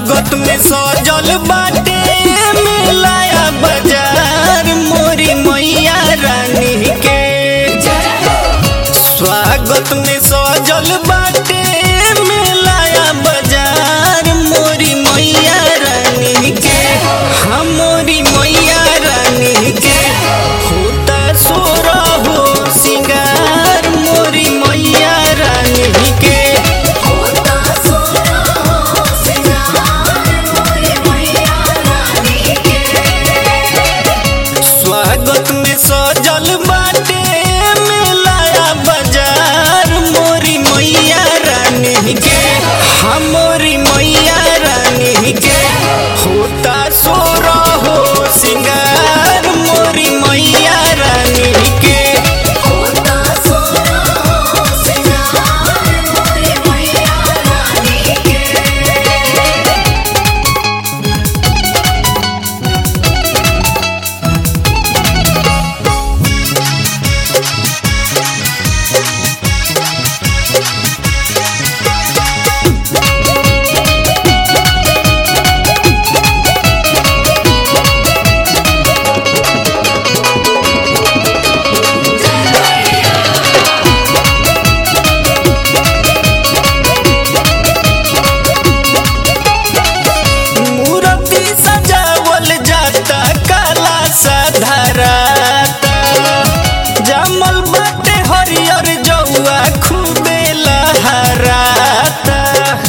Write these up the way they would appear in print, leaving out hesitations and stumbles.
स्वागत में सजल बाटे मेलाया बाजार मोरी मैया रानी के। स्वागत में सजल बाटे मेलाया बाजार मोरी मैया रानी के। हम मोरी मैया रानी के होता सोरा हो सिंगार मोरी मैया रानी के। स्वागत में सजल बाटे मेलाया बाजार मोरी मैया रानी के। हम मोरी मैया रानी के होता सोरा हो सिंगार मोरी मैया रानी के। जमल बाटे हरियर जौआ खूबे लहराता।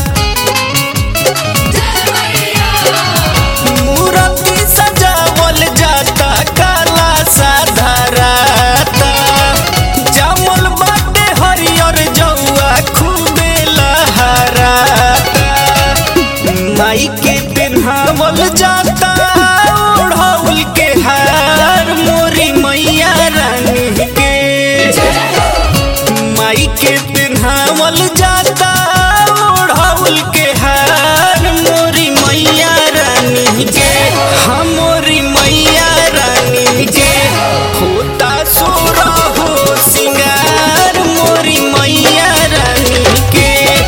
मूर्ति सजावल जाता काला सा धराता। जमल बाटे हरियर जौआ खूबे लहराता। माई के पिन्हावल जाता ओढ़ौल के हार मोरी मैया रानी के। माई के पिन्हावल जाता ओढ़ौल के हार मोरी मैया रानी के। हम मोरी मैया रानी के होता सोरा हो सिंगार मोरी मैया रानी के।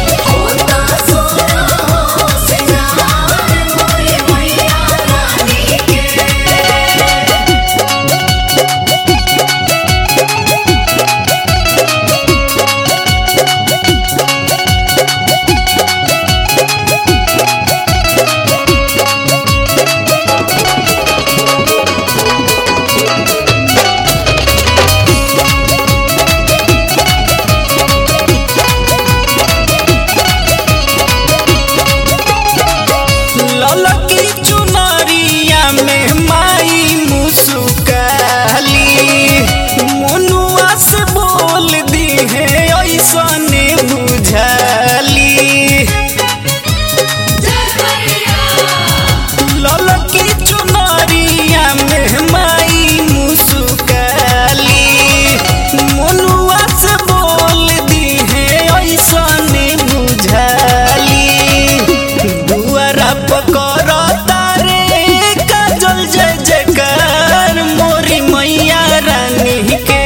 ललकी चुनरिया में माई मुस्काली। मनुआ से बोल दी है ऐसने बुझाली। ललकी चुनरिया में माई मुस्काली। मनुआ से बोल दी है ऐसने बुझाली। दुआरा पकड़ता रे काजल जय जयकार मोरी मैया रानी के।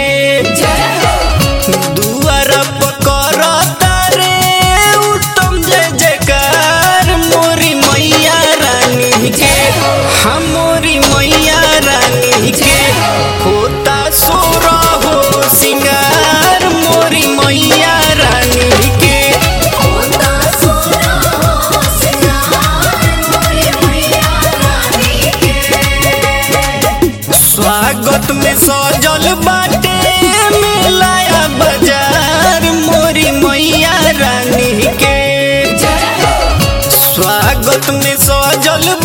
दुआरा पकड़ता रे उत्तम जय जयकार मोरी मैया रानी के। हम मोरी मैया रानी के होता सोरा हो सिंगार मोरी मैया रानी के। स्वागत में सजल बाटे मेलाया बाजार मोरी मैया रानी के। स्वागत में सजल